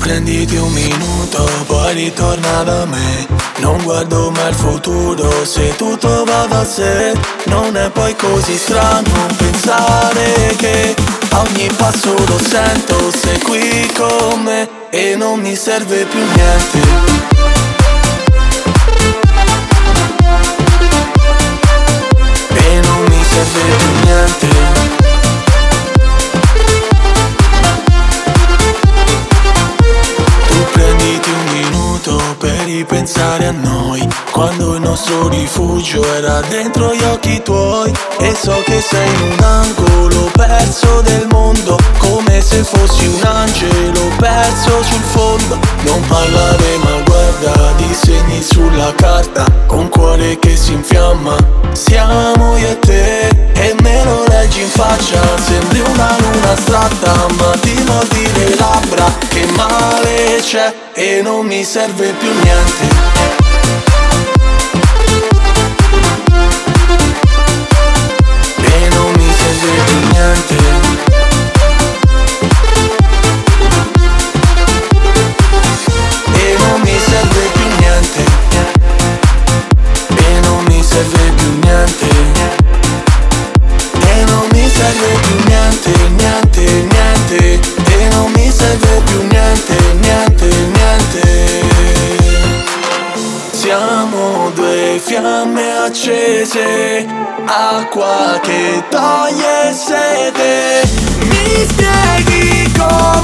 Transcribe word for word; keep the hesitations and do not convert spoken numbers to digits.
prenditi un minuto, poi ritorna da me. Non guardo mai il futuro, se tutto va da sé. Non è poi così strano pensare che a ogni passo lo sento, sei qui con me e non mi serve più niente. E non mi serve più niente. Prenditi un minuto per ripensare a noi, quando il nostro rifugio era dentro gli occhi tuoi. E so che sei in un angolo perso del mondo, come se fossi un angelo perso sul fondo. Non parlare ma guarda, disegni sulla carta, con cuore che si infiamma. Siamo io e te, e me lo leggi in faccia. Sembri una luna astratta, ma ti mordi le labbra. Che male c'è e non mi serve più niente. E non mi serve più niente. E non mi serve più niente. E non mi serve più niente. E non mi serve più niente, niente, niente. E non mi serve più niente, niente, niente. Siamo due fiamme accese, acqua che toglie sete. Mi spieghi cosa